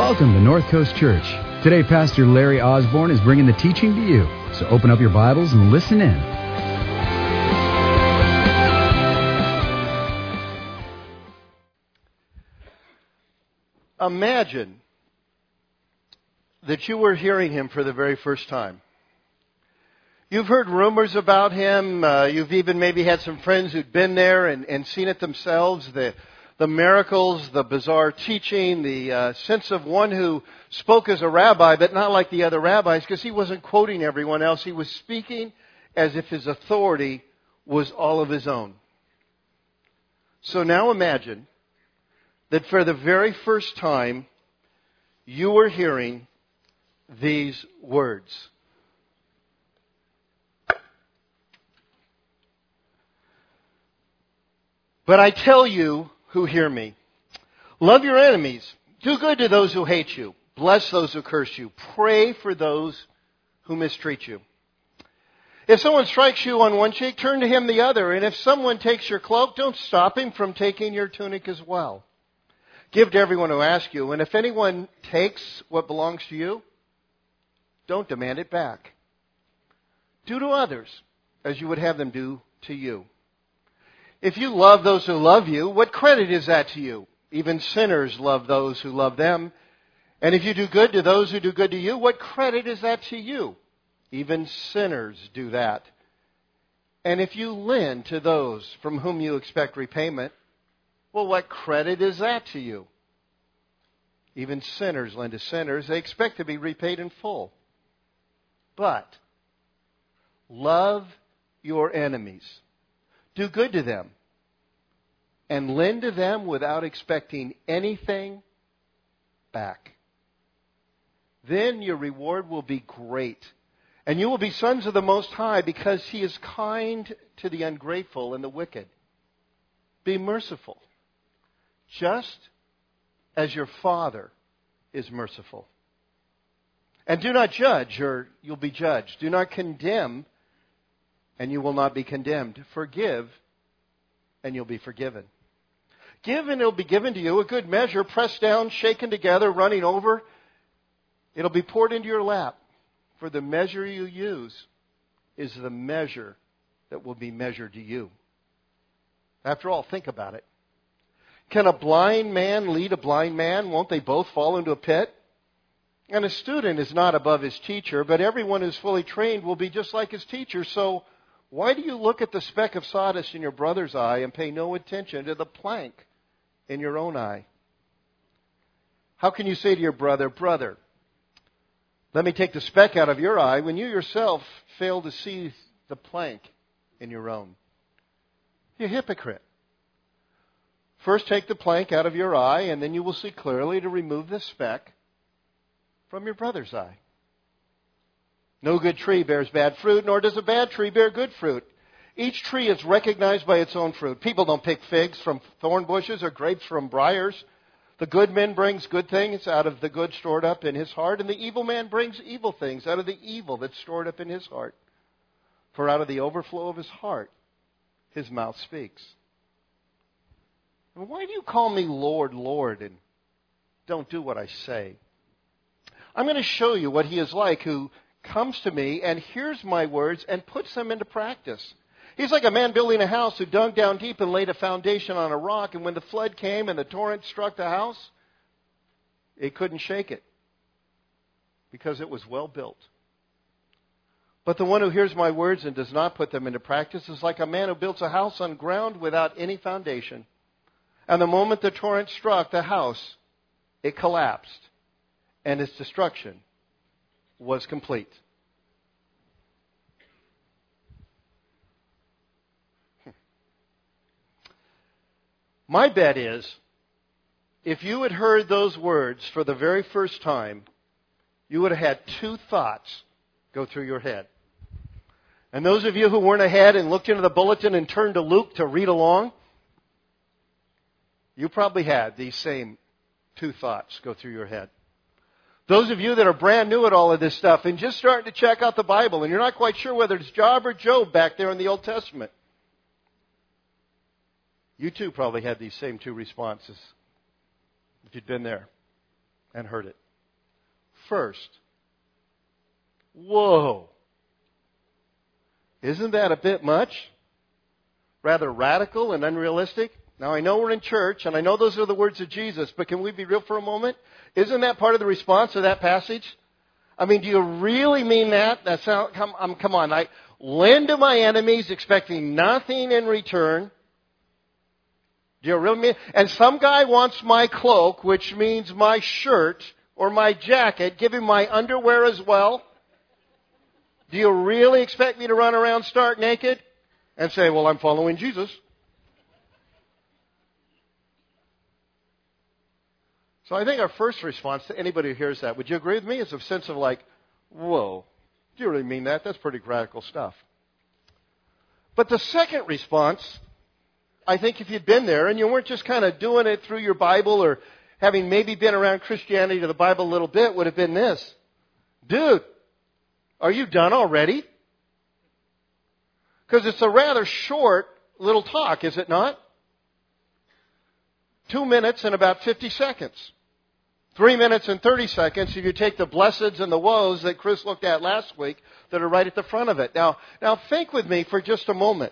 Welcome to North Coast Church. Today, Pastor Larry Osborne is bringing the teaching to you. So open up your Bibles and listen in. Imagine that you were hearing him for the very first time. You've heard rumors about him. You've even maybe had some friends who'd been there and seen it themselves. The miracles, the bizarre teaching, the sense of one who spoke as a rabbi, but not like the other rabbis, because he wasn't quoting everyone else. He was speaking as if his authority was all of his own. So now imagine that for the very first time, you were hearing these words. But I tell you who hear me, love your enemies, do good to those who hate you, bless those who curse you, pray for those who mistreat you. If someone strikes you on one cheek, turn to him the other, and if someone takes your cloak, don't stop him from taking your tunic as well. Give to everyone who asks you, and if anyone takes what belongs to you, don't demand it back. Do to others as you would have them do to you. If you love those who love you, what credit is that to you? Even sinners love those who love them. And if you do good to those who do good to you, what credit is that to you? Even sinners do that. And if you lend to those from whom you expect repayment, well, what credit is that to you? Even sinners lend to sinners. They expect to be repaid in full. But love your enemies. Do good to them. And lend to them without expecting anything back. Then your reward will be great. And you will be sons of the Most High, because He is kind to the ungrateful and the wicked. Be merciful, just as your Father is merciful. And do not judge, or you'll be judged. Do not condemn, and you will not be condemned. Forgive, and you'll be forgiven. Give, and it'll be given to you, a good measure, pressed down, shaken together, running over. It'll be poured into your lap. For the measure you use is the measure that will be measured to you. After all, think about it. Can a blind man lead a blind man? Won't they both fall into a pit? And a student is not above his teacher, but everyone who's fully trained will be just like his teacher. So why do you look at the speck of sawdust in your brother's eye and pay no attention to the plank in your own eye? How can you say to your brother, brother, let me take the speck out of your eye, when you yourself fail to see the plank in your own? You hypocrite. First take the plank out of your eye, and then you will see clearly to remove the speck from your brother's eye. No good tree bears bad fruit, nor does a bad tree bear good fruit. Each tree is recognized by its own fruit. People don't pick figs from thorn bushes or grapes from briars. The good man brings good things out of the good stored up in his heart, and the evil man brings evil things out of the evil that's stored up in his heart. For out of the overflow of his heart, his mouth speaks. And why do you call me Lord, Lord, and don't do what I say? I'm going to show you what he is like who comes to me and hears my words and puts them into practice. He's like a man building a house who dug down deep and laid a foundation on a rock, and when the flood came and the torrent struck the house, it couldn't shake it because it was well built. But the one who hears my words and does not put them into practice is like a man who builds a house on ground without any foundation. And the moment the torrent struck the house, it collapsed, and its destruction was complete. My bet is, if you had heard those words for the very first time, you would have had two thoughts go through your head. And those of you who weren't ahead and looked into the bulletin and turned to Luke to read along, you probably had these same two thoughts go through your head. Those of you that are brand new at all of this stuff and just starting to check out the Bible, and you're not quite sure whether it's Job or Job back there in the Old Testament, you too probably had these same two responses if you'd been there. and heard it. First. Whoa. Isn't that a bit much? Rather radical and unrealistic? Now, I know we're in church, and I know those are the words of Jesus, but can we be real for a moment? Isn't that part of the response to that passage? I mean, do you really mean that? Come on. I lend to my enemies, expecting nothing in return. Do you really mean? And some guy wants my cloak, which means my shirt or my jacket. Give him my underwear as well. Do you really expect me to run around stark naked and say, well, I'm following Jesus? So I think our first response to anybody who hears that, would you agree with me, is a sense of like, whoa, do you really mean that? That's pretty radical stuff. But the second response, I think if you'd been there and you weren't just kind of doing it through your Bible or having maybe been around Christianity to the Bible a little bit, would have been this. Dude, are you done already? Because it's a rather short little talk, is it not? 2 minutes and about 50 seconds. 3 minutes and 30 seconds if you take the blesseds and the woes that Chris looked at last week that are right at the front of it. Now think with me for just a moment.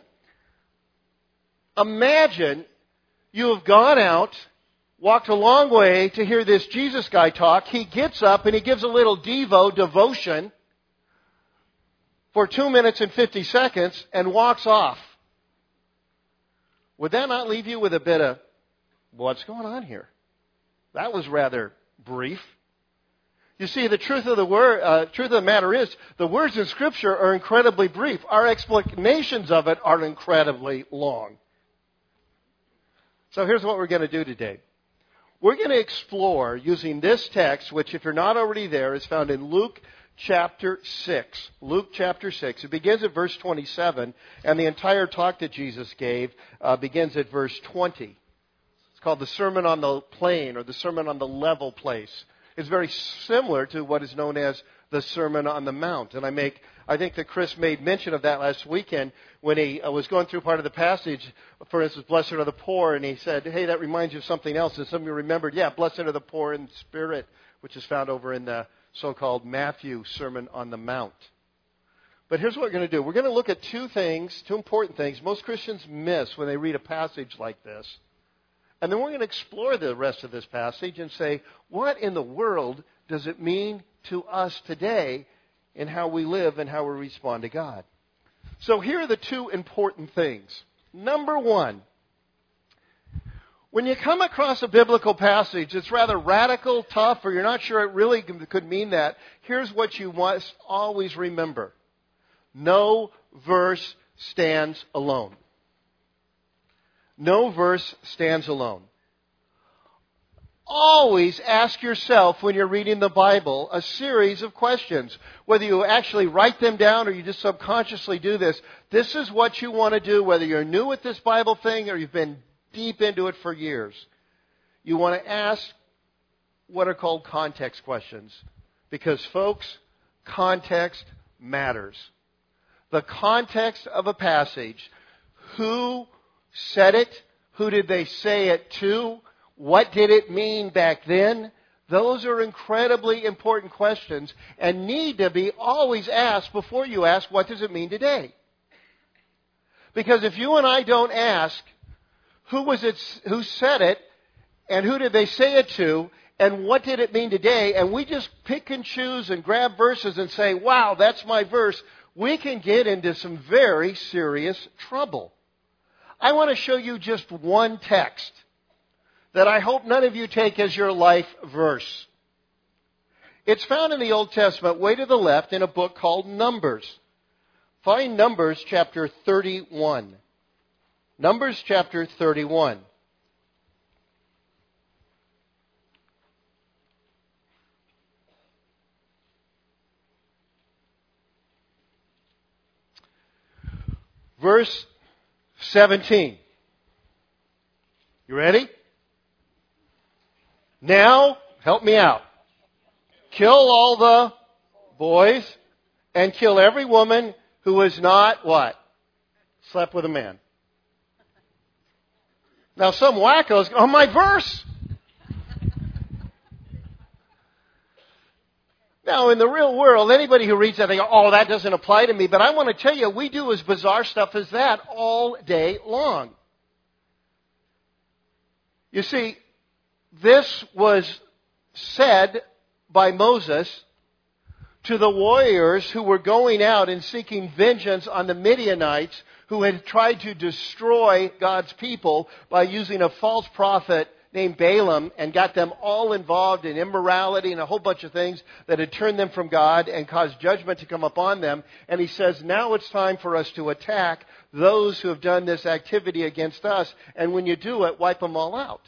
Imagine you have gone out, walked a long way to hear this Jesus guy talk. He gets up and he gives a little devotion for 2 minutes and 50 seconds and walks off. Would that not leave you with a bit of, what's going on here? That was rather brief. You see, the truth of the matter is, the words in Scripture are incredibly brief. Our explanations of it are incredibly long. So here's what we're going to do today. We're going to explore using this text, which if you're not already there, is found in Luke chapter 6. Luke chapter 6. It begins at verse 27, and the entire talk that Jesus gave begins at verse 20. It's called the Sermon on the Plain or the Sermon on the Level Place. It's very similar to what is known as the Sermon on the Mount. And I think that Chris made mention of that last weekend when he was going through part of the passage, for instance, blessed are the poor, and he said, hey, that reminds you of something else. And some of you remembered, blessed are the poor in spirit, which is found over in the so-called Matthew Sermon on the Mount. But here's what we're going to do. We're going to look at two important things most Christians miss when they read a passage like this. And then we're going to explore the rest of this passage and say, what in the world does it mean to us today in how we live and how we respond to God? So here are the two important things. Number one, when you come across a biblical passage that's rather radical, tough, or you're not sure it really could mean that, here's what you must always remember. No verse stands alone. No verse stands alone. Always ask yourself when you're reading the Bible a series of questions. Whether you actually write them down or you just subconsciously do this, this is what you want to do whether you're new at this Bible thing or you've been deep into it for years. You want to ask what are called context questions. Because, folks, context matters. The context of a passage, who said it? Who did they say it to? What did it mean back then? Those are incredibly important questions and need to be always asked before you ask, what does it mean today? Because if you and I don't ask, who said it, and who did they say it to, and what did it mean today, and we just pick and choose and grab verses and say, wow, that's my verse, we can get into some very serious trouble. I want to show you just one text that I hope none of you take as your life verse. It's found in the Old Testament, way to the left, in a book called Numbers. Find Numbers chapter 31. Numbers chapter 31. Verse 17. You ready? Now, help me out. Kill all the boys and kill every woman who has not, what? Slept with a man. Now some wackos go, oh, my verse. Now, in the real world, anybody who reads that, they go, oh, that doesn't apply to me. But I want to tell you, we do as bizarre stuff as that all day long. You see, this was said by Moses to the warriors who were going out and seeking vengeance on the Midianites who had tried to destroy God's people by using a false prophet named Balaam and got them all involved in immorality and a whole bunch of things that had turned them from God and caused judgment to come upon them. And he says, now it's time for us to attack those who have done this activity against us. And when you do it, wipe them all out.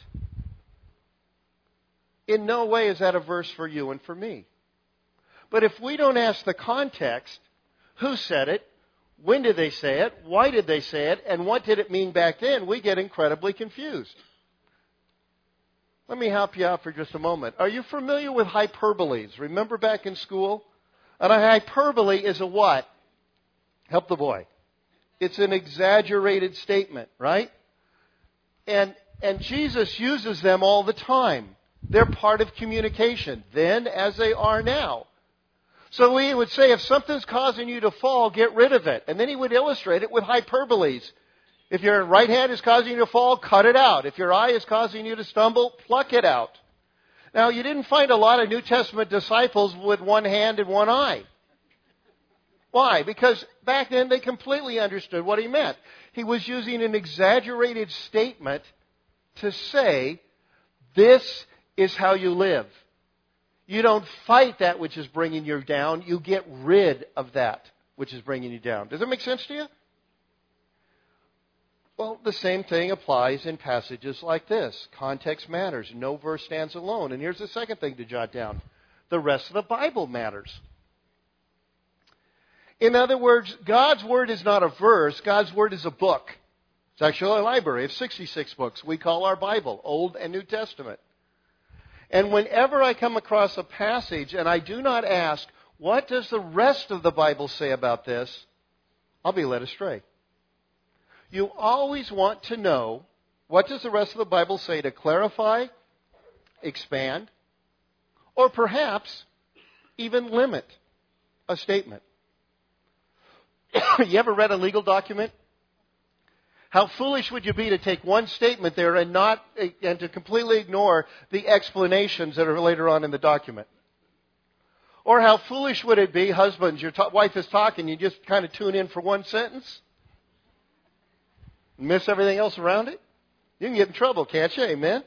In no way is that a verse for you and for me. But if we don't ask the context, who said it, when did they say it, why did they say it, and what did it mean back then, we get incredibly confused. Let me help you out for just a moment. Are you familiar with hyperboles? Remember back in school? And a hyperbole is a what? Help the boy. It's an exaggerated statement, right? And Jesus uses them all the time. They're part of communication, then as they are now. So he would say, if something's causing you to fall, get rid of it. And then he would illustrate it with hyperboles. If your right hand is causing you to fall, cut it out. If your eye is causing you to stumble, pluck it out. Now, you didn't find a lot of New Testament disciples with one hand and one eye. Why? Because back then they completely understood what he meant. He was using an exaggerated statement to say, this is how you live. You don't fight that which is bringing you down. You get rid of that which is bringing you down. Does that make sense to you? Well, the same thing applies in passages like this. Context matters. No verse stands alone. And here's the second thing to jot down. The rest of the Bible matters. In other words, God's Word is not a verse. God's Word is a book. It's actually a library of 66 books we call our Bible, Old and New Testament. And whenever I come across a passage and I do not ask, what does the rest of the Bible say about this? I'll be led astray. You always want to know, what does the rest of the Bible say to clarify, expand, or perhaps even limit a statement. You ever read a legal document? How foolish would you be to take one statement there and to completely ignore the explanations that are later on in the document? Or how foolish would it be, husbands, your wife is talking, you just kind of tune in for one sentence? Miss everything else around it? You can get in trouble, can't you? Amen?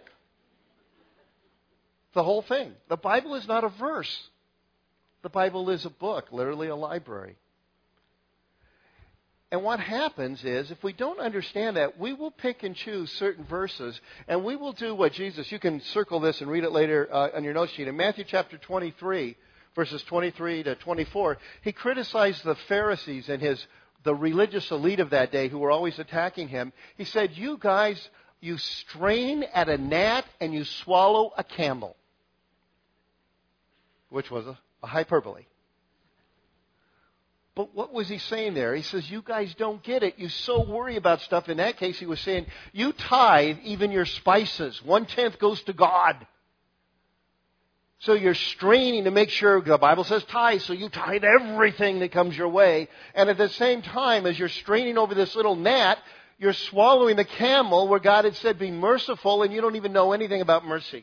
The whole thing. The Bible is not a verse. The Bible is a book, literally a library. And what happens is, if we don't understand that, we will pick and choose certain verses, and we will do what Jesus, you can circle this and read it later on your note sheet. In Matthew chapter 23, verses 23 to 24, he criticized the Pharisees and the religious elite of that day who were always attacking him. He said, you guys, you strain at a gnat and you swallow a camel. Which was a hyperbole. But what was he saying there? He says, you guys don't get it. You so worry about stuff. In that case, he was saying, you tithe even your spices. 1/10 goes to God. So you're straining to make sure, the Bible says tithe, so you tithe everything that comes your way. And at the same time, as you're straining over this little gnat, you're swallowing the camel where God had said be merciful, and you don't even know anything about mercy.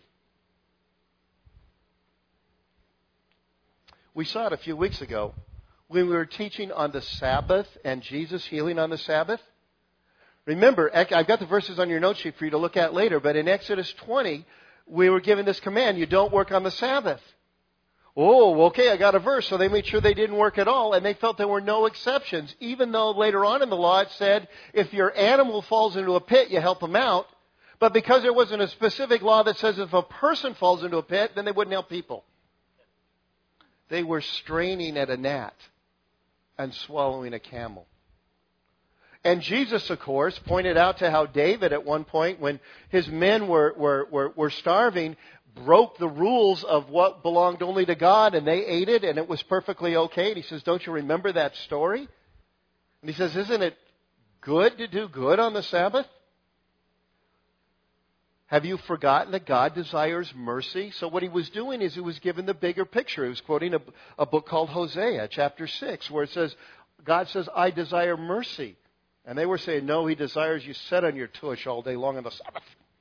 We saw it a few weeks ago when we were teaching on the Sabbath and Jesus healing on the Sabbath. Remember, I've got the verses on your note sheet for you to look at later, but in Exodus 20, we were given this command, you don't work on the Sabbath. Oh, okay, I got a verse. So they made sure they didn't work at all, and they felt there were no exceptions, even though later on in the law it said, if your animal falls into a pit, you help them out. But because there wasn't a specific law that says if a person falls into a pit, then they wouldn't help people. They were straining at a gnat and swallowing a camel. And Jesus, of course, pointed out to how David at one point, when his men were starving, broke the rules of what belonged only to God, and they ate it, and it was perfectly okay. And he says, don't you remember that story? And he says, isn't it good to do good on the Sabbath? Have you forgotten that God desires mercy? So what he was doing is he was giving the bigger picture. He was quoting a book called Hosea, chapter 6, where it says, God says, I desire mercy. And they were saying, no, he desires you sit on your tush all day long on the Sabbath.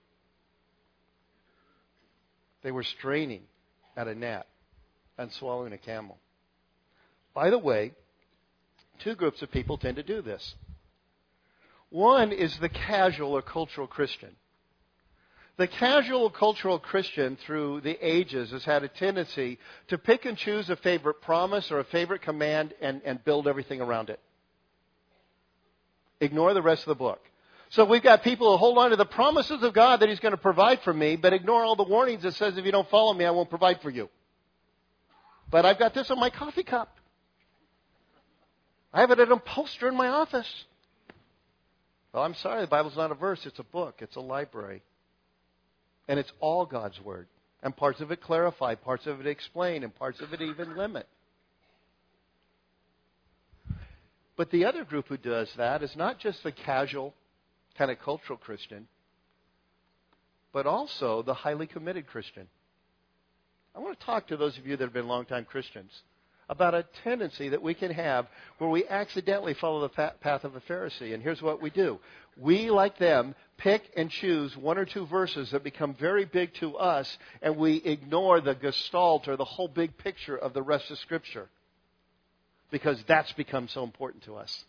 They were straining at a gnat and swallowing a camel. By the way, two groups of people tend to do this. One is the casual or cultural Christian. The casual cultural Christian through the ages has had a tendency to pick and choose a favorite promise or a favorite command and build everything around it. Ignore the rest of the book. So we've got people who hold on to the promises of God that he's going to provide for me, but ignore all the warnings that says if you don't follow me, I won't provide for you. But I've got this on my coffee cup. I have it at a poster in my office. Well, I'm sorry, the Bible's not a verse, it's a book, it's a library. And it's all God's Word. And parts of it clarify, parts of it explain, and parts of it even limit. But the other group who does that is not just the casual, kind of cultural Christian, but also the highly committed Christian. I want to talk to those of you that have been longtime Christians about a tendency that we can have where we accidentally follow the path of a Pharisee. And here's what we do. We, like them, pick and choose one or two verses that become very big to us, and we ignore the gestalt or the whole big picture of the rest of Scripture because that's become so important to us.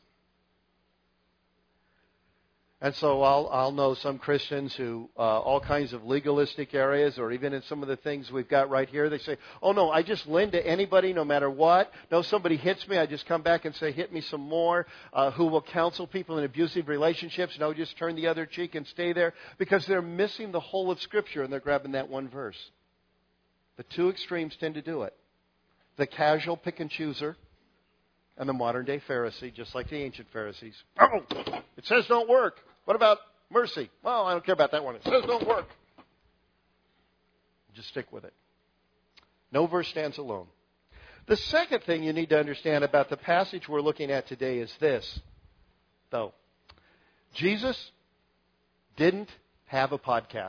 And so I'll know some Christians who, all kinds of legalistic areas, or even in some of the things we've got right here, they say, oh no, I just lend to anybody no matter what. No, somebody hits me, I just come back and say, hit me some more. Who will counsel people in abusive relationships? No, just turn the other cheek and stay there. Because they're missing the whole of Scripture and they're grabbing that one verse. The two extremes tend to do it. The casual pick and chooser and the modern day Pharisee, just like the ancient Pharisees. Oh, it says don't work. What about mercy? Well, I don't care about that one. It says don't work. Just stick with it. No verse stands alone. The second thing you need to understand about the passage we're looking at today is this, though. Jesus didn't have a podcast.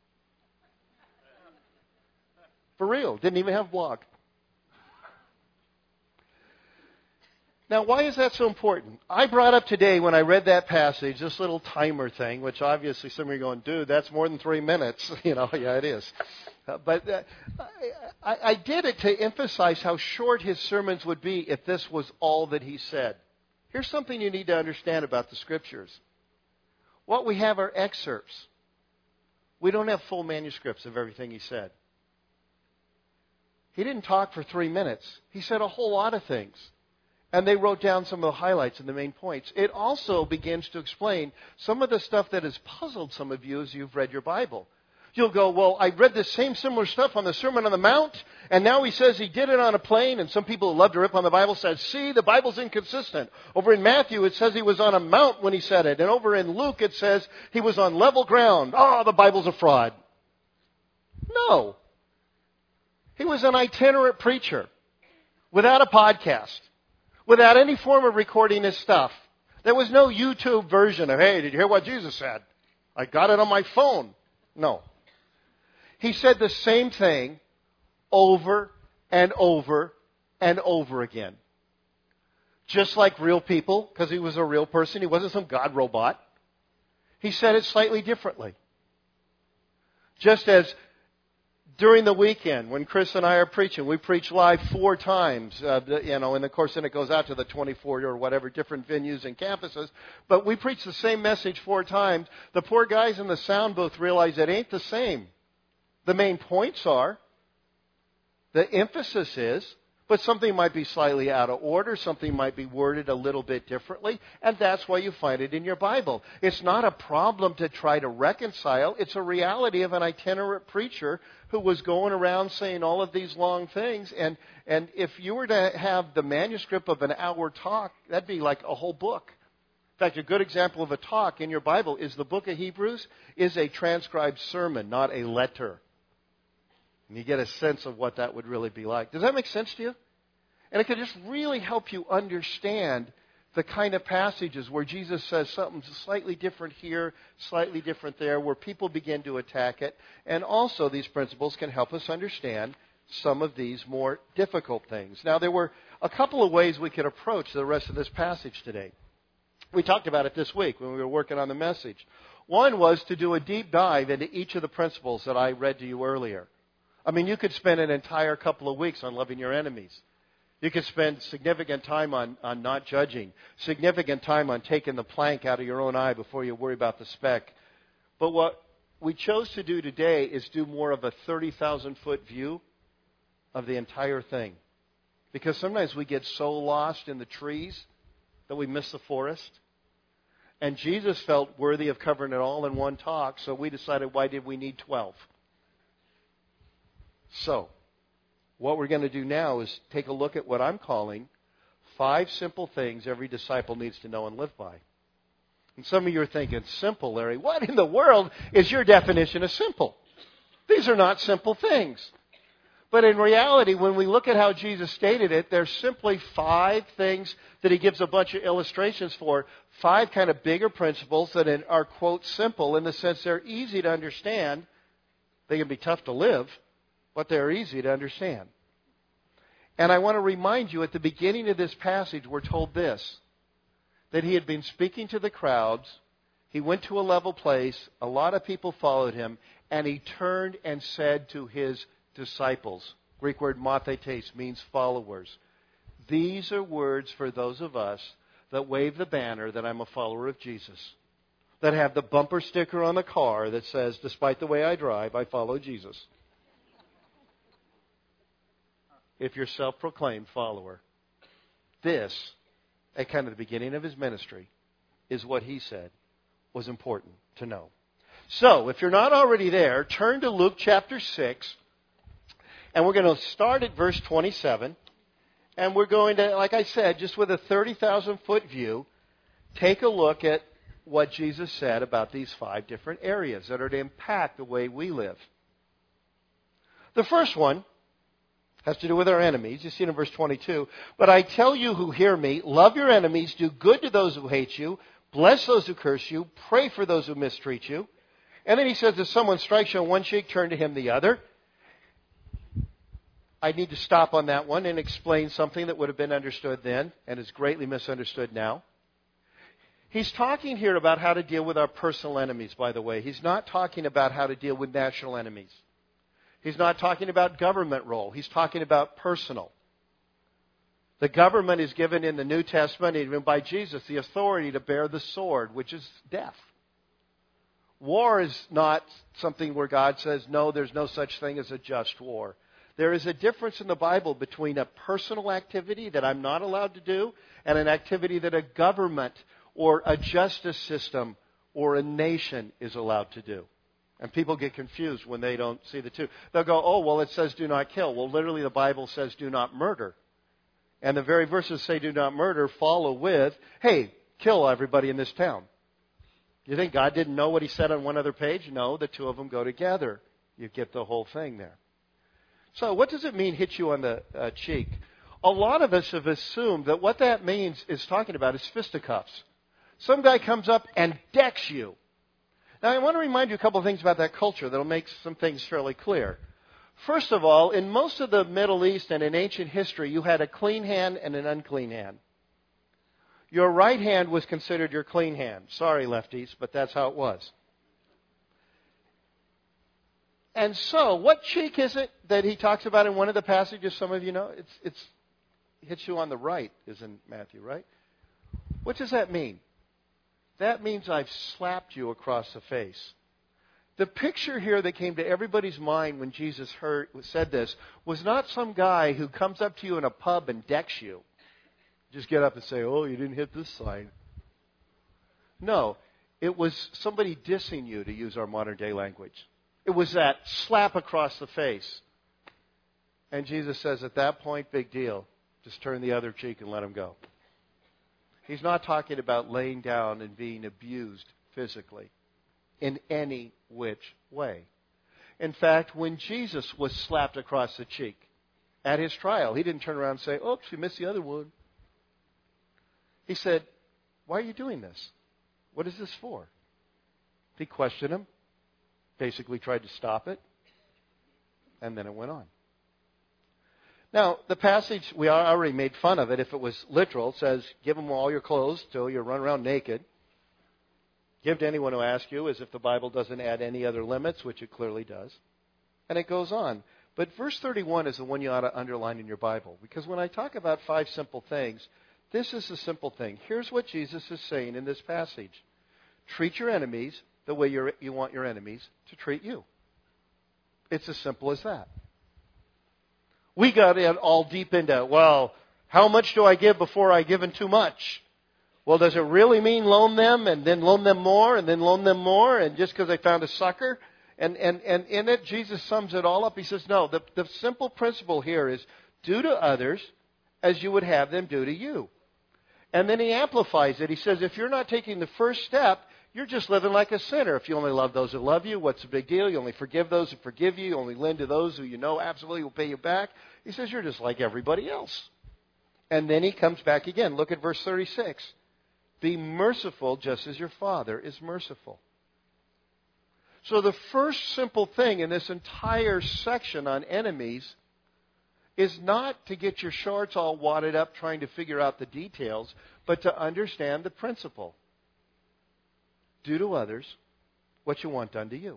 For real. Didn't even have a blog. Now, why is that so important? I brought up today when I read that passage, this little timer thing, which obviously some of you are going, dude, that's more than 3 minutes. Yeah, it is. But I did it to emphasize how short his sermons would be if this was all that he said. Here's something you need to understand about the Scriptures. What we have are excerpts. We don't have full manuscripts of everything he said. He didn't talk for 3 minutes. He said a whole lot of things. And they wrote down some of the highlights and the main points. It also begins to explain some of the stuff that has puzzled some of you as you've read your Bible. You'll go, well, I read the same similar stuff on the Sermon on the Mount, and now he says he did it on a plane, and some people who love to rip on the Bible said, see, the Bible's inconsistent. Over in Matthew, it says he was on a mount when he said it, and over in Luke, it says he was on level ground. Oh, the Bible's a fraud. No. He was an itinerant preacher without a podcast. Without any form of recording his stuff. There was no YouTube version of, hey, did you hear what Jesus said? I got it on my phone. No. He said the same thing over and over and over again. Just like real people, because he was a real person. He wasn't some God robot. He said it slightly differently. Just as during the weekend, when Chris and I are preaching, we preach live 4 times, and of course then it goes out to the 24 or whatever different venues and campuses. But we preach the same message 4 times. The poor guys in the sound booth realize it ain't the same. The main points are, the emphasis is, but something might be slightly out of order, something might be worded a little bit differently, and that's why you find it in your Bible. It's not a problem to try to reconcile. It's a reality of an itinerant preacher who was going around saying all of these long things, and if you were to have the manuscript of an hour talk, that'd be like a whole book. In fact, a good example of a talk in your Bible is the book of Hebrews is a transcribed sermon, not a letter. And you get a sense of what that would really be like. Does that make sense to you? And it could just really help you understand the kind of passages where Jesus says something slightly different here, slightly different there, where people begin to attack it. And also these principles can help us understand some of these more difficult things. Now, there were a couple of ways we could approach the rest of this passage today. We talked about it this week when we were working on the message. One was to do a deep dive into each of the principles that I read to you earlier. I mean, you could spend an entire couple of weeks on loving your enemies. You could spend significant time on not judging, significant time on taking the plank out of your own eye before you worry about the speck. But what we chose to do today is do more of a 30,000-foot view of the entire thing. Because sometimes we get so lost in the trees that we miss the forest. And Jesus felt worthy of covering it all in one talk, so we decided, why did we need 12? So, what we're going to do now is take a look at what I'm calling 5 simple things every disciple needs to know and live by. And some of you are thinking, simple, Larry. What in the world is your definition of simple? These are not simple things. But in reality, when we look at how Jesus stated it, there's simply 5 things that he gives a bunch of illustrations for, 5 kind of bigger principles that are, quote, simple in the sense they're easy to understand. They can be tough to live, but they're easy to understand. And I want to remind you, at the beginning of this passage, we're told this, that he had been speaking to the crowds, he went to a level place, a lot of people followed him, and he turned and said to his disciples, Greek word mathetes means followers. These are words for those of us that wave the banner that I'm a follower of Jesus, that have the bumper sticker on the car that says, despite the way I drive, I follow Jesus. If you're a self-proclaimed follower, this, at kind of the beginning of his ministry, is what he said was important to know. So, if you're not already there, turn to Luke chapter 6, and we're going to start at verse 27, and we're going to, like I said, just with a 30,000-foot view, take a look at what Jesus said about these 5 different areas that are to impact the way we live. The first one has to do with our enemies. You see it in verse 22. But I tell you who hear me, love your enemies, do good to those who hate you, bless those who curse you, pray for those who mistreat you. And then he says, if someone strikes you on one cheek, turn to him the other. I need to stop on that one and explain something that would have been understood then and is greatly misunderstood now. He's talking here about how to deal with our personal enemies, by the way. He's not talking about how to deal with national enemies. He's not talking about government role. He's talking about personal. The government is given in the New Testament, even by Jesus, the authority to bear the sword, which is death. War is not something where God says, no, there's no such thing as a just war. There is a difference in the Bible between a personal activity that I'm not allowed to do and an activity that a government or a justice system or a nation is allowed to do. And people get confused when they don't see the two. They'll go, oh, well, it says do not kill. Well, literally the Bible says do not murder. And the very verses say do not murder follow with, hey, kill everybody in this town. You think God didn't know what he said on one other page? No, the two of them go together. You get the whole thing there. So what does it mean, hit you on the cheek? A lot of us have assumed that what that means is talking about is fisticuffs. Some guy comes up and decks you. Now, I want to remind you a couple of things about that culture that will make some things fairly clear. First of all, in most of the Middle East and in ancient history, you had a clean hand and an unclean hand. Your right hand was considered your clean hand. Sorry, lefties, but that's how it was. And so, what cheek is it that he talks about in one of the passages? Some of you know, it hits you on the right, is in Matthew, right? What does that mean? That means I've slapped you across the face. The picture here that came to everybody's mind when Jesus said this was not some guy who comes up to you in a pub and decks you. Just get up and say, oh, you didn't hit this sign. No, it was somebody dissing you, to use our modern day language. It was that slap across the face. And Jesus says, at that point, big deal. Just turn the other cheek and let him go. He's not talking about laying down and being abused physically in any which way. In fact, when Jesus was slapped across the cheek at his trial, he didn't turn around and say, oops, you missed the other one. He said, why are you doing this? What is this for? He questioned him, basically tried to stop it, and then it went on. Now, the passage, we already made fun of it. If it was literal, it says, give them all your clothes till you run around naked. Give to anyone who asks you, as if the Bible doesn't add any other limits, which it clearly does. And it goes on. But verse 31 is the one you ought to underline in your Bible. Because when I talk about 5 simple things, this is a simple thing. Here's what Jesus is saying in this passage. Treat your enemies the way you want your enemies to treat you. It's as simple as that. We got in all deep into, well, how much do I give before I give in too much? Well, does it really mean loan them and then loan them more and then loan them more and just because I found a sucker? And in it, Jesus sums it all up. He says, no, the simple principle here is do to others as you would have them do to you. And then he amplifies it. He says, if you're not taking the first step, you're just living like a sinner. If you only love those who love you, what's the big deal? You only forgive those who forgive you. You only lend to those who you know absolutely will pay you back. He says, you're just like everybody else. And then he comes back again. Look at verse 36. Be merciful just as your Father is merciful. So the first simple thing in this entire section on enemies is not to get your shorts all wadded up trying to figure out the details, but to understand the principle. Do to others what you want done to you.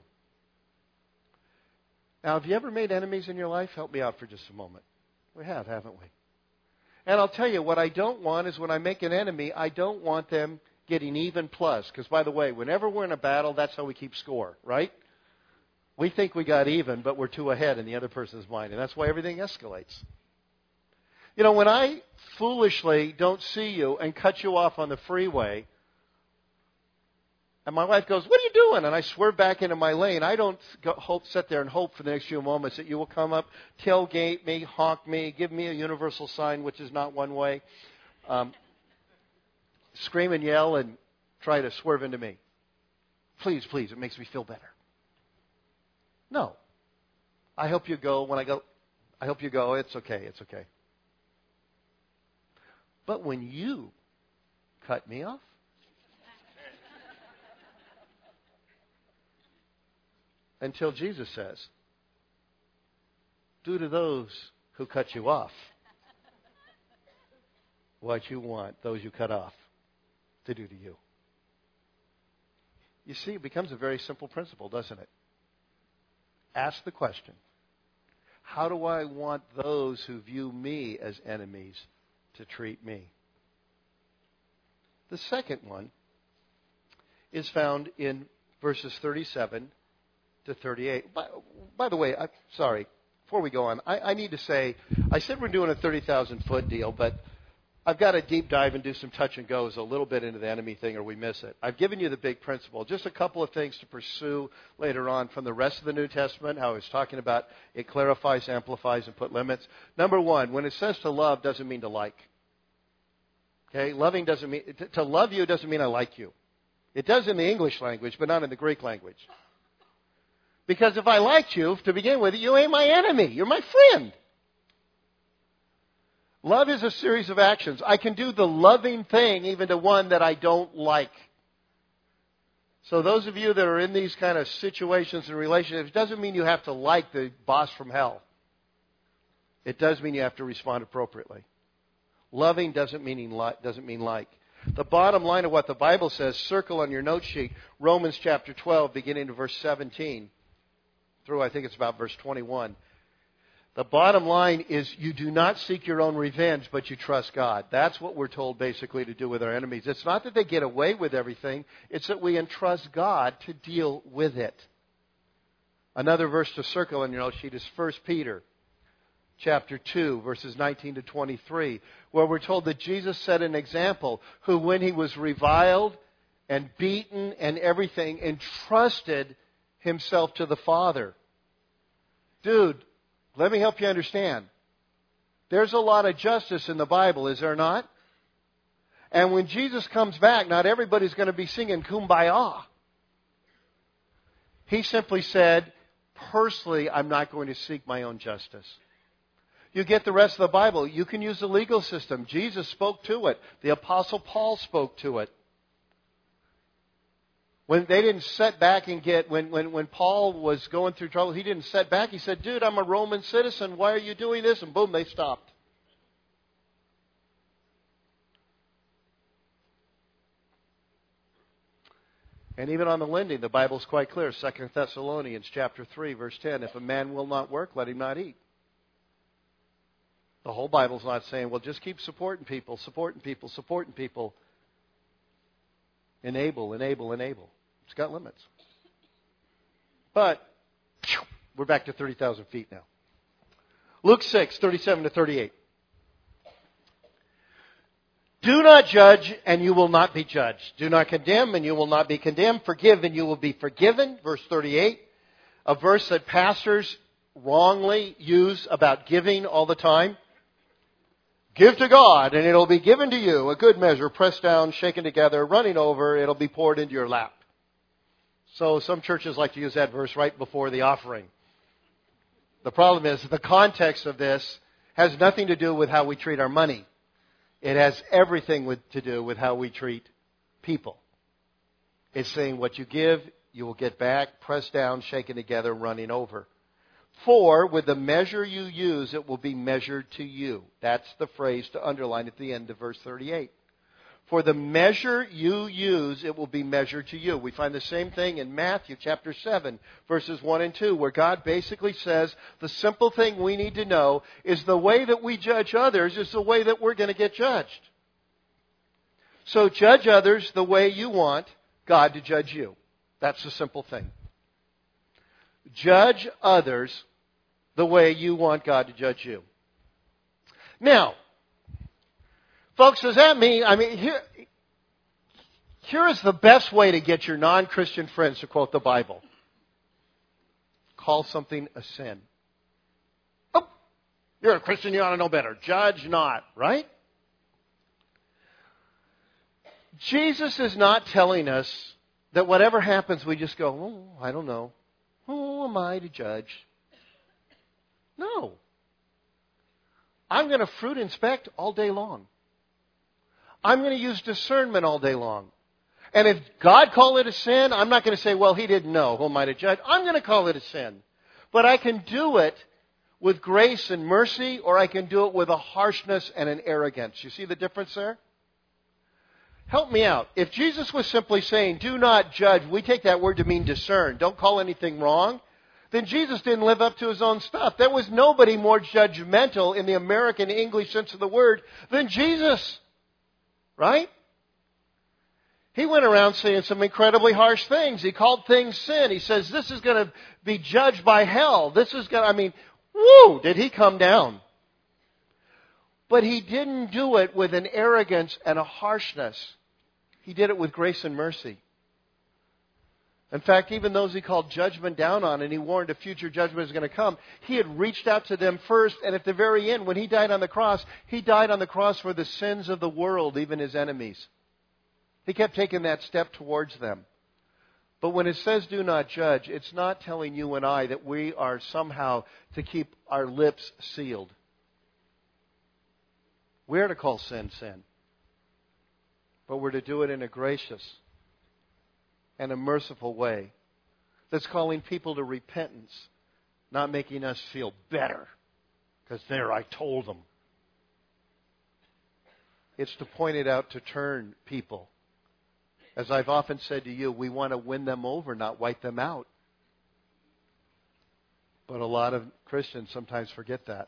Now, have you ever made enemies in your life? Help me out for just a moment. We have, haven't we? And I'll tell you, what I don't want is when I make an enemy, I don't want them getting even plus. Because, by the way, whenever we're in a battle, that's how we keep score, right? We think we got even, but we're 2 ahead in the other person's mind. And that's why everything escalates. You know, when I foolishly don't see you and cut you off on the freeway, and my wife goes, what are you doing? And I swerve back into my lane. I don't sit there and hope for the next few moments that you will come up, tailgate me, honk me, give me a universal sign, which is not one way, scream and yell and try to swerve into me. Please, please, it makes me feel better. No. I hope you go. When I go, I hope you go. It's okay. It's okay. But when you cut me off, until Jesus says, do to those who cut you off what you want those you cut off to do to you. You see, it becomes a very simple principle, doesn't it? Ask the question, how do I want those who view me as enemies to treat me? The second one is found in verses 37 to 38. By the way, sorry, before we go on, I need to say, I said we're doing a 30,000-foot deal, but I've got to deep dive and do some touch and goes a little bit into the enemy thing or we miss it. I've given you the big principle. Just a couple of things to pursue later on from the rest of the New Testament, how it's talking about it clarifies, amplifies, and put limits. Number one, when it says to love doesn't mean to like. Okay? Loving doesn't mean, to love you doesn't mean I like you. It does in the English language, but not in the Greek language. Because if I liked you, to begin with, you ain't my enemy. You're my friend. Love is a series of actions. I can do the loving thing even to one that I don't like. So those of you that are in these kind of situations and relationships, it doesn't mean you have to like the boss from hell. It does mean you have to respond appropriately. Loving doesn't mean like. The bottom line of what the Bible says, circle on your note sheet, Romans chapter 12, beginning to verse 17, through I think it's about verse 21. The bottom line is you do not seek your own revenge, but you trust God. That's what we're told basically to do with our enemies. It's not that they get away with everything. It's that we entrust God to deal with it. Another verse to circle on your note sheet is 1 Peter chapter 2, verses 19 to 23, where we're told that Jesus set an example who, when he was reviled and beaten and everything, entrusted himself to the Father. Dude, let me help you understand. There's a lot of justice in the Bible, is there not? And when Jesus comes back, not everybody's going to be singing Kumbaya. He simply said, personally, I'm not going to seek my own justice. You get the rest of the Bible. You can use the legal system. Jesus spoke to it. The Apostle Paul spoke to it. When they didn't sit back and when Paul was going through trouble, he didn't sit back. He said, dude, I'm a Roman citizen. Why are you doing this? And boom, they stopped. And even on the lending, the Bible's quite clear. 2 Thessalonians chapter 3, verse 10. If a man will not work, let him not eat. The whole Bible's not saying, well, just keep supporting people. Enable. It's got limits. But we're back to 30,000 feet now. Luke 6, 37 to 38. Do not judge, and you will not be judged. Do not condemn, and you will not be condemned. Forgive, and you will be forgiven. Verse 38, a verse that pastors wrongly use about giving all the time. Give to God, and it'll be given to you, a good measure, pressed down, shaken together, running over, it'll be poured into your lap. So some churches like to use that verse right before the offering. The problem is the context of this has nothing to do with how we treat our money. It has everything to do with how we treat people. It's saying what you give, you will get back, pressed down, shaken together, running over. For with the measure you use, it will be measured to you. That's the phrase to underline at the end of verse 38. For the measure you use, it will be measured to you. We find the same thing in Matthew chapter 7, verses 1 and 2, where God basically says the simple thing we need to know is the way that we judge others is the way that we're going to get judged. So judge others the way you want God to judge you. That's the simple thing. Judge others the way you want God to judge you. Now, folks, does that mean, here is the best way to get your non-Christian friends to quote the Bible. Call something a sin. Oh, you're a Christian, you ought to know better. Judge not, right? Jesus is not telling us that whatever happens, we just go, oh, I don't know. Who am I to judge? No. I'm going to fruit inspect all day long. I'm going to use discernment all day long. And if God called it a sin, I'm not going to say, well, he didn't know. Who am I to judge? I'm going to call it a sin. But I can do it with grace and mercy, or I can do it with a harshness and an arrogance. You see the difference there? Help me out. If Jesus was simply saying, do not judge, we take that word to mean discern. Don't call anything wrong. Then Jesus didn't live up to his own stuff. There was nobody more judgmental in the American English sense of the word than Jesus. Right? He went around saying some incredibly harsh things. He called things sin. He says, this is going to be judged by hell. This is going to, woo, did he come down. But he didn't do it with an arrogance and a harshness. He did it with grace and mercy. In fact, even those he called judgment down on and he warned a future judgment was going to come, he had reached out to them first, and at the very end, when he died on the cross, he died on the cross for the sins of the world, even his enemies. He kept taking that step towards them. But when it says do not judge, it's not telling you and I that we are somehow to keep our lips sealed. We're to call sin, sin. But we're to do it in a gracious and a merciful way that's calling people to repentance, not making us feel better because there I told them. It's to point it out to turn people. As I've often said to you, we want to win them over, not wipe them out. But a lot of Christians sometimes forget that.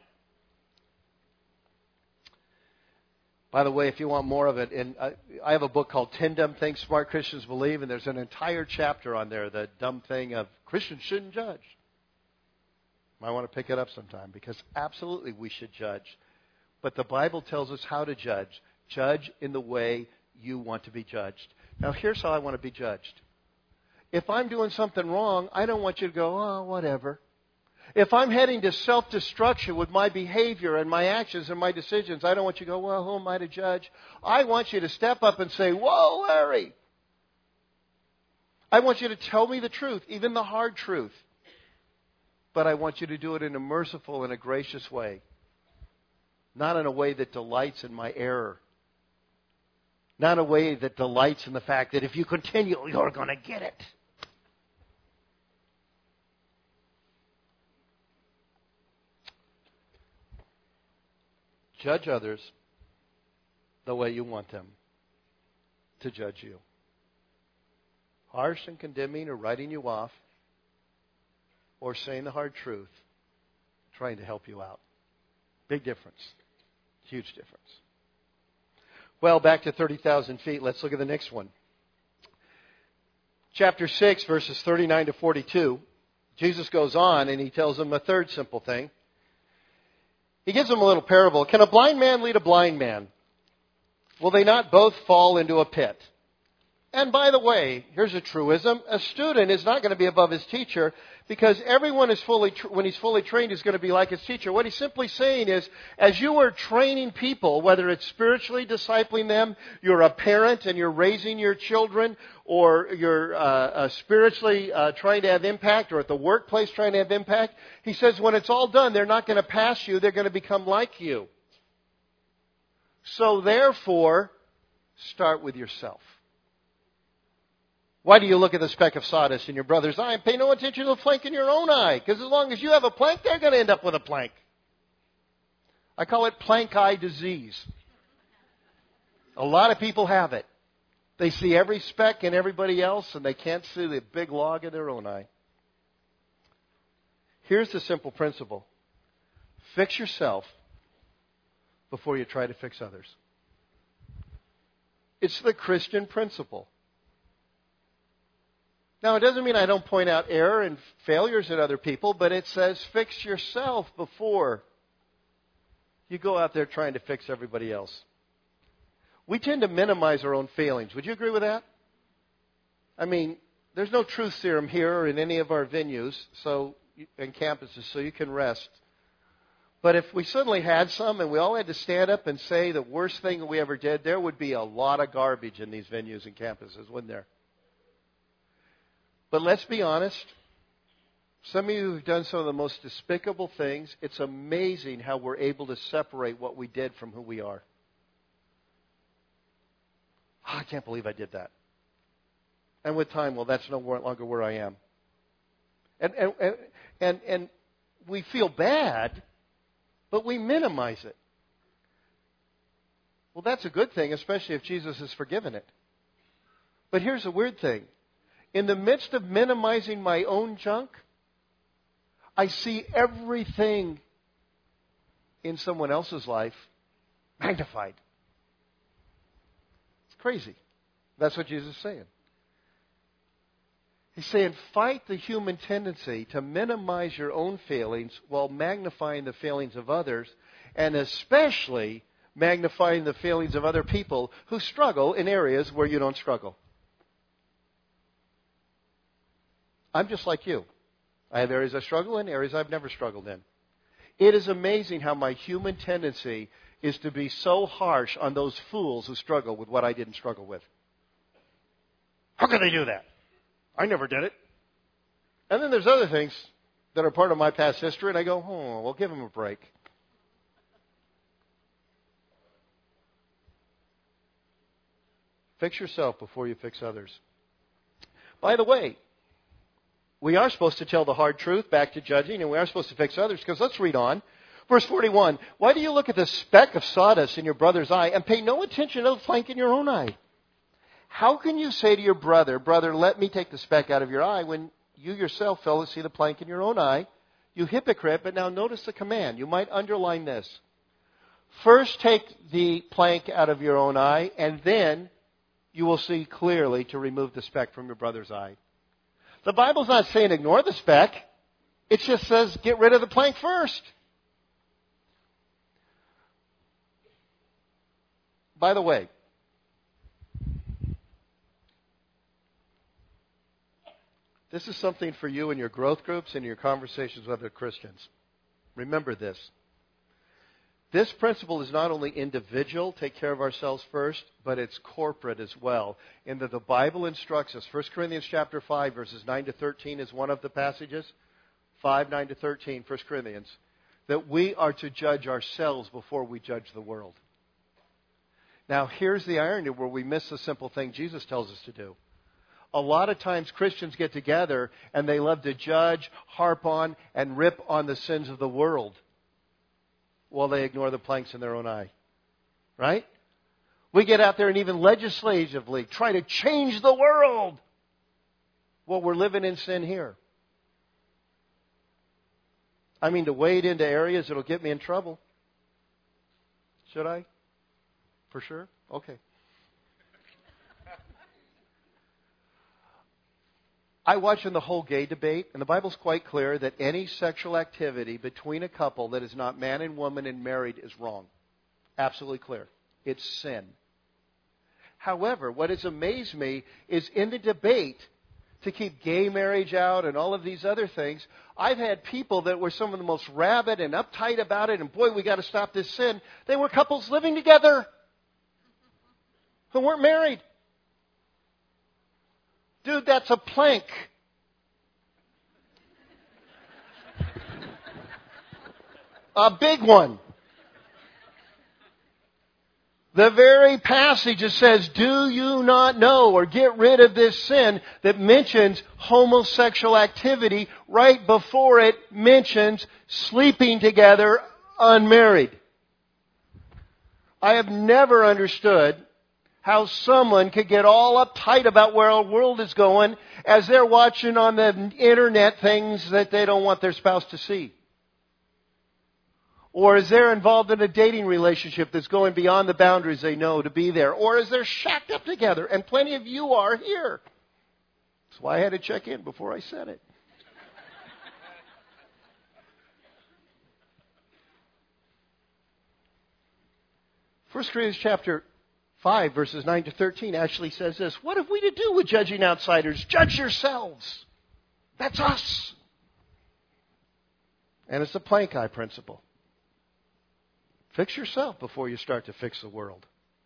By the way, if you want more of it, I have a book called 10 Dumb Things Smart Christians Believe, and there's an entire chapter on there, the dumb thing of Christians shouldn't judge. I want to pick it up sometime because absolutely we should judge. But the Bible tells us how to judge. Judge in the way you want to be judged. Now, here's how I want to be judged. If I'm doing something wrong, I don't want you to go, oh, whatever. If I'm heading to self-destruction with my behavior and my actions and my decisions, I don't want you to go, well, who am I to judge? I want you to step up and say, whoa, Larry. I want you to tell me the truth, even the hard truth. But I want you to do it in a merciful and a gracious way. not in a way that delights in my error, not in a way that delights in the fact that if you continue, you're going to get it. Judge others the way you want them to judge you. Harsh and condemning or writing you off, or saying the hard truth, trying to help you out. Big difference. Huge difference. Well, back to 30,000 feet. Let's look at the next one. Chapter 6, verses 39 to 42. Jesus goes on and he tells them a third simple thing. He gives them a little parable. Can a blind man lead a blind man? Will they not both fall into a pit? And by the way, here's a truism. A student is not going to be above his teacher because everyone is when he's fully trained, is going to be like his teacher. What he's simply saying is, as you are training people, whether it's spiritually discipling them, you're a parent and you're raising your children, or you're spiritually trying to have impact, or at the workplace trying to have impact, he says when it's all done, they're not going to pass you, they're going to become like you. So therefore, start with yourself. Why do you look at the speck of sawdust in your brother's eye and pay no attention to the plank in your own eye? Because as long as you have a plank, they're going to end up with a plank. I call it plank eye disease. A lot of people have it. They see every speck in everybody else and they can't see the big log in their own eye. Here's the simple principle. Fix yourself before you try to fix others. It's the Christian principle. Now, it doesn't mean I don't point out error and failures in other people, but it says fix yourself before you go out there trying to fix everybody else. We tend to minimize our own failings. Would you agree with that? I mean, there's no truth serum here or in any of our venues and campuses, so you can rest. But if we suddenly had some and we all had to stand up and say the worst thing that we ever did, there would be a lot of garbage in these venues and campuses, wouldn't there? But let's be honest. Some of you have done some of the most despicable things. It's amazing how we're able to separate what we did from who we are. Oh, I can't believe I did that. And with time, well, that's no longer where I am. And we feel bad, but we minimize it. Well, that's a good thing, especially if Jesus has forgiven it. But here's the weird thing. In the midst of minimizing my own junk, I see everything in someone else's life magnified. It's crazy. That's what Jesus is saying. He's saying fight the human tendency to minimize your own failings while magnifying the failings of others, and especially magnifying the failings of other people who struggle in areas where you don't struggle. I'm just like you. I have areas I struggle in, areas I've never struggled in. It is amazing how my human tendency is to be so harsh on those fools who struggle with what I didn't struggle with. How can they do that? I never did it. And then there's other things that are part of my past history, and I go, well, give them a break. Fix yourself before you fix others. By the way, we are supposed to tell the hard truth, back to judging, and we are supposed to fix others, because let's read on. Verse 41, why do you look at the speck of sawdust in your brother's eye and pay no attention to the plank in your own eye? How can you say to your brother, brother, let me take the speck out of your eye, when you yourself fail to see the plank in your own eye? You hypocrite. But now notice the command. You might underline this. First take the plank out of your own eye, and then you will see clearly to remove the speck from your brother's eye. The Bible's not saying ignore the speck. It just says get rid of the plank first. By the way, this is something for you in your growth groups and your conversations with other Christians. Remember this. This principle is not only individual, take care of ourselves first, but it's corporate as well. In that the Bible instructs us. 1 Corinthians chapter 5, verses 9 to 13 is one of the passages. 5, 9 to 13, 1 Corinthians. that we are to judge ourselves before we judge the world. Now, here's the irony where we miss the simple thing Jesus tells us to do. A lot of times Christians get together and they love to judge, harp on, and rip on the sins of the world while they ignore the planks in their own eye. Right? We get out there and even legislatively try to change the world while we're living in sin here. I mean, to wade into areas that'll get me in trouble. Should I? For sure? Okay. I watch in the whole gay debate, and the Bible's quite clear that any sexual activity between a couple that is not man and woman and married is wrong. Absolutely clear. It's sin. However, what has amazed me is in the debate to keep gay marriage out and all of these other things, I've had people that were some of the most rabid and uptight about it, and boy, we got to stop this sin. They were couples living together who weren't married. Dude, that's a plank. A big one. The very passage that says, do you not know, or get rid of this sin, that mentions homosexual activity right before it mentions sleeping together unmarried. I have never understood how someone could get all uptight about where our world is going as they're watching on the internet things that they don't want their spouse to see. Or as they're involved in a dating relationship that's going beyond the boundaries they know to be there. Or as they're shacked up together, and plenty of you are here. That's why I had to check in before I said it. 1 Corinthians chapter 5, verses 9 to 13 actually says this. What have we to do with judging outsiders? Judge yourselves. That's us. And it's the plank eye principle. Fix yourself before you start to fix the world.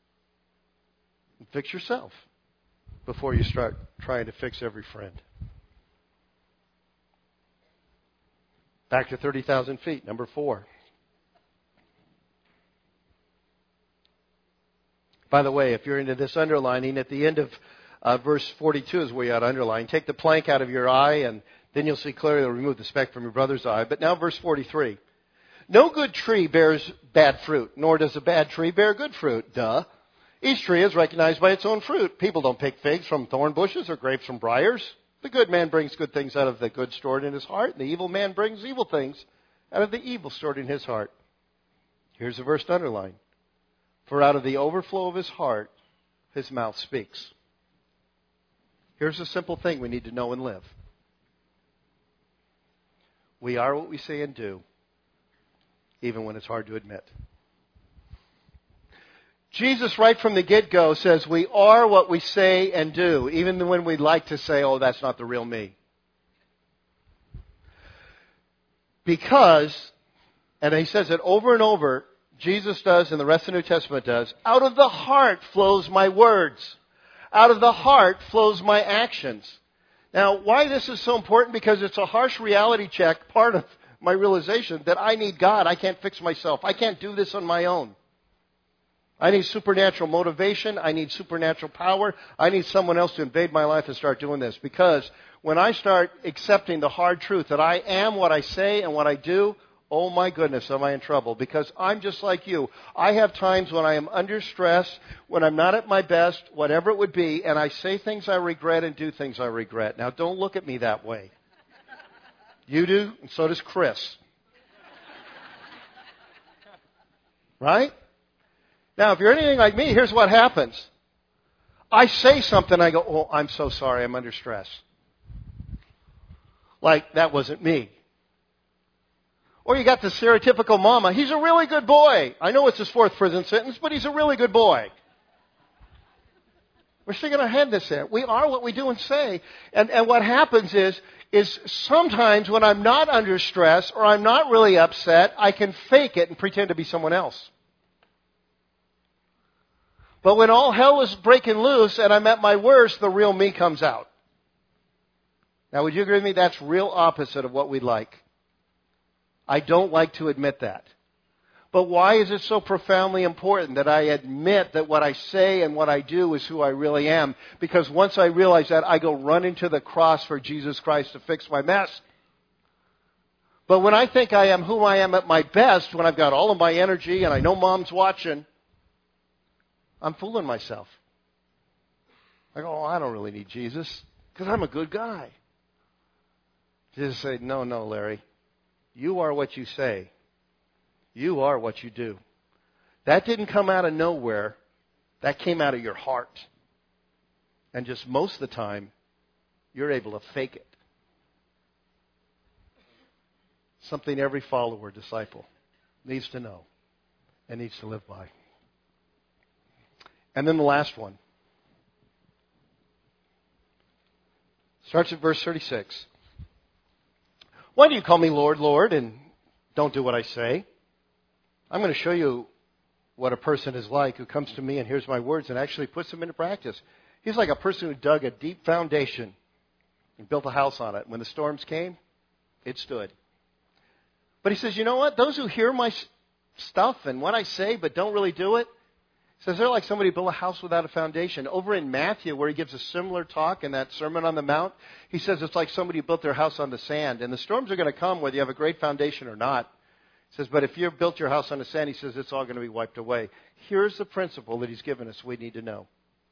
Fix yourself before you start trying to fix every friend. Back to 30,000 feet, number 4. By the way, if you're into this underlining, at the end of verse 42 is where you ought to underline. Take the plank out of your eye, and then you'll see clearly to remove the speck from your brother's eye. But now verse 43. No good tree bears bad fruit, nor does a bad tree bear good fruit. Duh. Each tree is recognized by its own fruit. People don't pick figs from thorn bushes or grapes from briars. The good man brings good things out of the good stored in his heart, and the evil man brings evil things out of the evil stored in his heart. Here's the verse to underline. For out of the overflow of his heart, his mouth speaks. Here's a simple thing we need to know and live. We are what we say and do, even when it's hard to admit. Jesus, right from the get-go, says we are what we say and do, even when we like to say, oh, that's not the real me. Because, and he says it over and over, Jesus does and the rest of the New Testament does, out of the heart flows my words. Out of the heart flows my actions. Now, why this is so important? Because it's a harsh reality check, part of my realization that I need God. I can't fix myself. I can't do this on my own. I need supernatural motivation. I need supernatural power. I need someone else to invade my life and start doing this. Because when I start accepting the hard truth that I am what I say and what I do, oh my goodness, am I in trouble. Because I'm just like you. I have times when I am under stress, when I'm not at my best, whatever it would be, and I say things I regret and do things I regret. Now, don't look at me that way. You do, and so does Chris. Right? Now, if you're anything like me, here's what happens. I say something, I go, oh, I'm so sorry, I'm under stress. Like, that wasn't me. Or you got the stereotypical mama. He's a really good boy. I know it's his 4th prison sentence, but he's a really good boy. We're sticking our head in the sand. We are what we do and say. And what happens is sometimes when I'm not under stress or I'm not really upset, I can fake it and pretend to be someone else. But when all hell is breaking loose and I'm at my worst, the real me comes out. Now, would you agree with me? That's real opposite of what we'd like. I don't like to admit that. But why is it so profoundly important that I admit that what I say and what I do is who I really am? Because once I realize that, I go running to the cross for Jesus Christ to fix my mess. But when I think I am who I am at my best, when I've got all of my energy and I know Mom's watching, I'm fooling myself. I go, I don't really need Jesus because I'm a good guy. Jesus said, no, Larry. You are what you say. You are what you do. That didn't come out of nowhere. That came out of your heart. And just most of the time, you're able to fake it. Something every follower, disciple needs to know and needs to live by. And then the last one. Starts at verse 36. Why do you call me Lord, Lord, and don't do what I say? I'm going to show you what a person is like who comes to me and hears my words and actually puts them into practice. He's like a person who dug a deep foundation and built a house on it. When the storms came, it stood. But he says, you know what? Those who hear my stuff and what I say but don't really do it, he says they're like somebody who built a house without a foundation. Over in Matthew, where he gives a similar talk in that Sermon on the Mount, he says it's like somebody who built their house on the sand. And the storms are going to come whether you have a great foundation or not. He says, but if you've built your house on the sand, he says it's all going to be wiped away. Here's the principle that he's given us we need to know.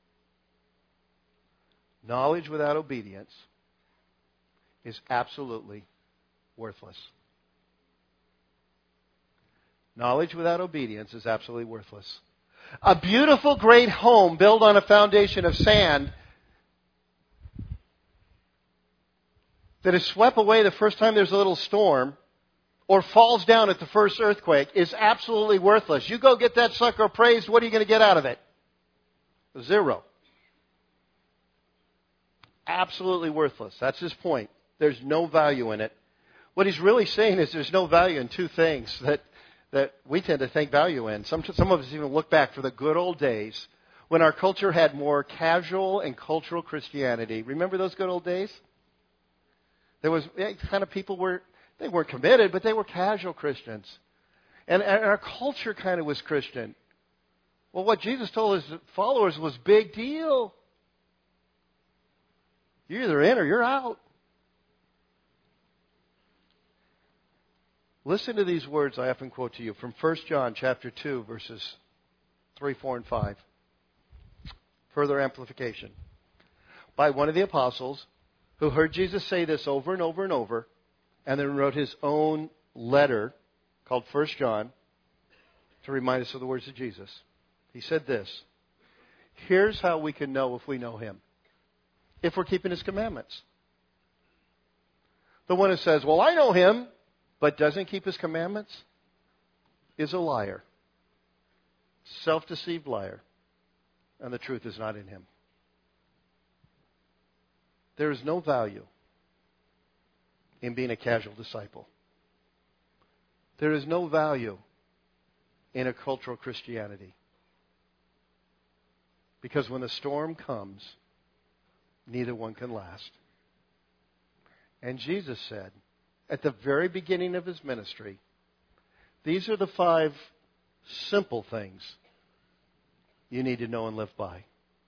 Knowledge without obedience is absolutely worthless. Knowledge without obedience is absolutely worthless. A beautiful, great home built on a foundation of sand that is swept away the first time there's a little storm or falls down at the first earthquake is absolutely worthless. You go get that sucker appraised, what are you going to get out of it? Zero. Absolutely worthless. That's his point. There's no value in it. What he's really saying is there's no value in two things that we tend to think value in. Some of us even look back for the good old days when our culture had more casual and cultural Christianity. Remember those good old days? There was kind of people they weren't committed, but they were casual Christians. And our culture kind of was Christian. Well, what Jesus told his followers was big deal. You're either in or you're out. Listen to these words I often quote to you from 1 John chapter 2, verses 3, 4, and 5. Further amplification. By one of the apostles who heard Jesus say this over and over and over, and then wrote his own letter called 1 John to remind us of the words of Jesus. He said this, here's how we can know if we know him. If we're keeping his commandments. The one who says, well, I know him, but doesn't keep his commandments, is a liar. Self-deceived liar. And the truth is not in him. There is no value in being a casual disciple. There is no value in a cultural Christianity. Because when the storm comes, neither one can last. And Jesus said, at the very beginning of his ministry, these are the 5 simple things you need to know and live by.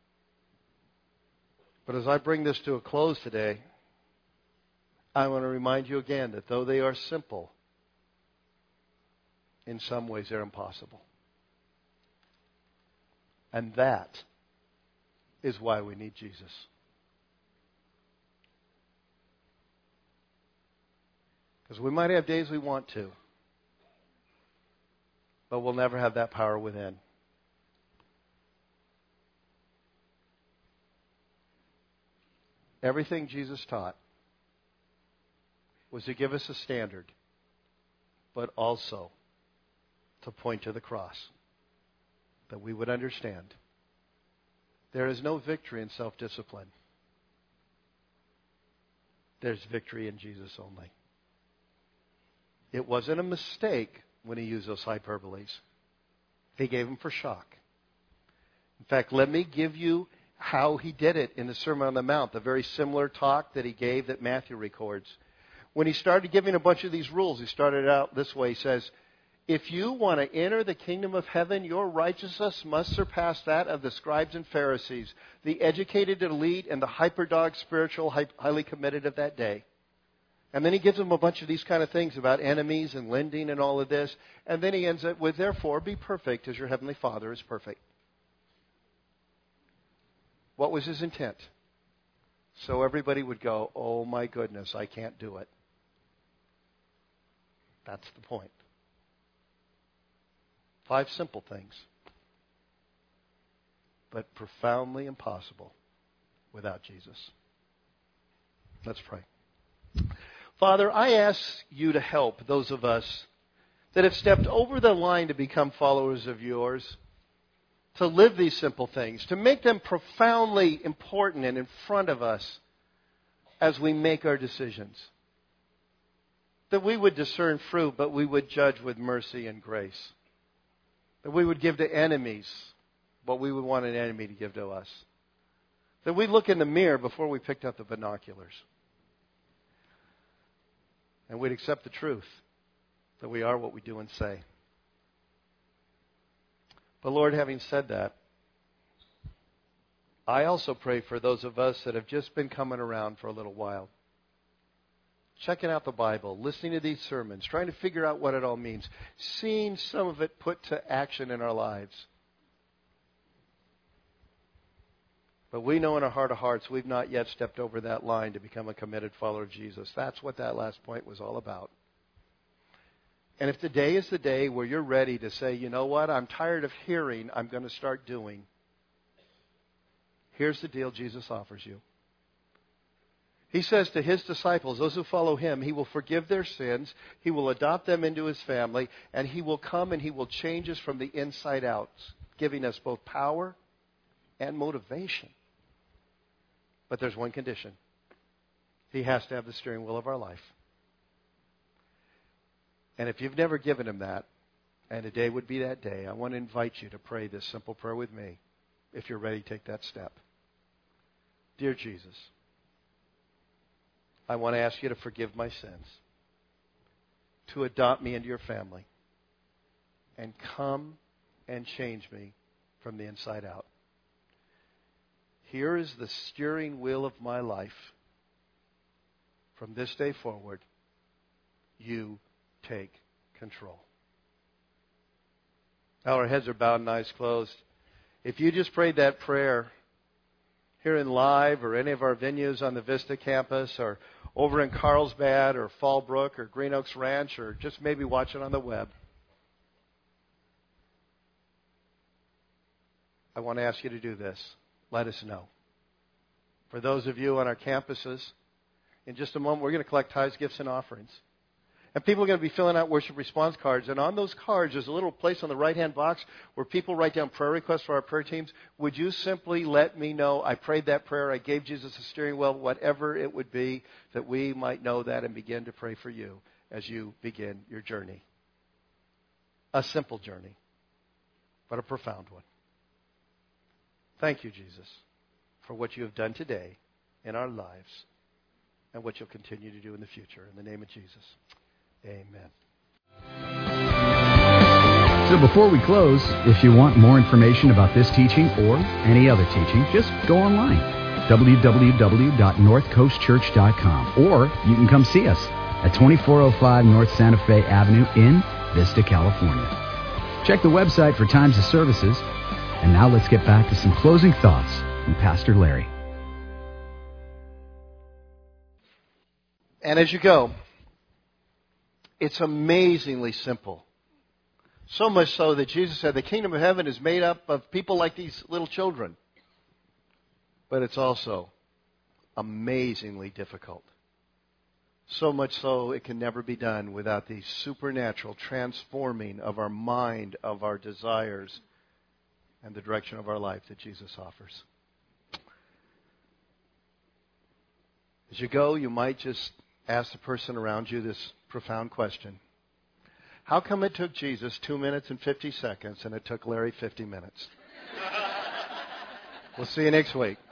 But as I bring this to a close today, I want to remind you again that though they are simple, in some ways they're impossible. And that is why we need Jesus. Because we might have days we want to, but we'll never have that power within. Everything Jesus taught was to give us a standard, but also to point to the cross, that we would understand there is no victory in self-discipline. There's victory in Jesus only. It wasn't a mistake when he used those hyperboles. He gave them for shock. In fact, let me give you how he did it in the Sermon on the Mount, the very similar talk that he gave that Matthew records. when he started giving a bunch of these rules, he started out this way. He says, if you want to enter the kingdom of heaven, your righteousness must surpass that of the scribes and Pharisees, the educated elite and the hyperdog spiritual, highly committed of that day. And then he gives them a bunch of these kind of things about enemies and lending and all of this. And then he ends up with, therefore, be perfect as your heavenly Father is perfect. What was his intent? So everybody would go, oh my goodness, I can't do it. That's the point. 5 simple things, but profoundly impossible without Jesus. Let's pray. Father, I ask you to help those of us that have stepped over the line to become followers of yours, to live these simple things, to make them profoundly important and in front of us as we make our decisions. That we would discern fruit, but we would judge with mercy and grace. That we would give to enemies what we would want an enemy to give to us. That we look in the mirror before we picked up the binoculars. And we'd accept the truth that we are what we do and say. But Lord, having said that, I also pray for those of us that have just been coming around for a little while, checking out the Bible, listening to these sermons, trying to figure out what it all means, seeing some of it put to action in our lives. But we know in our heart of hearts we've not yet stepped over that line to become a committed follower of Jesus. That's what that last point was all about. And if today is the day where you're ready to say, you know what, I'm tired of hearing, I'm going to start doing. Here's the deal Jesus offers you. He says to his disciples, those who follow him, he will forgive their sins, he will adopt them into his family, and he will come and he will change us from the inside out, giving us both power and motivation. But there's one condition. He has to have the steering wheel of our life. And if you've never given him that, and today would be that day, I want to invite you to pray this simple prayer with me, if you're ready to take that step. Dear Jesus, I want to ask you to forgive my sins, to adopt me into your family, and come and change me from the inside out. Here is the steering wheel of my life. From this day forward, you take control. Now our heads are bowed and eyes closed. If you just prayed that prayer here in Live or any of our venues on the Vista campus or over in Carlsbad or Fallbrook or Green Oaks Ranch or just maybe watch it on the web, I want to ask you to do this. Let us know. For those of you on our campuses, in just a moment we're going to collect tithes, gifts, and offerings. And people are going to be filling out worship response cards. And on those cards, there's a little place on the right-hand box where people write down prayer requests for our prayer teams. Would you simply let me know, I prayed that prayer, I gave Jesus a steering wheel, whatever it would be, that we might know that and begin to pray for you as you begin your journey. A simple journey, but a profound one. Thank you, Jesus, for what you have done today in our lives and what you'll continue to do in the future. In the name of Jesus. Amen. So before we close, if you want more information about this teaching or any other teaching, just go online, www.northcoastchurch.com, or you can come see us at 2405 North Santa Fe Avenue in Vista, California. Check the website for times of services. And now let's get back to some closing thoughts from Pastor Larry. And as you go, it's amazingly simple. So much so that Jesus said the kingdom of heaven is made up of people like these little children. But it's also amazingly difficult. So much so it can never be done without the supernatural transforming of our mind, of our desires, and the direction of our life that Jesus offers. As you go, you might just ask the person around you this profound question. How come it took Jesus 2 minutes and 50 seconds and it took Larry 50 minutes? We'll see you next week.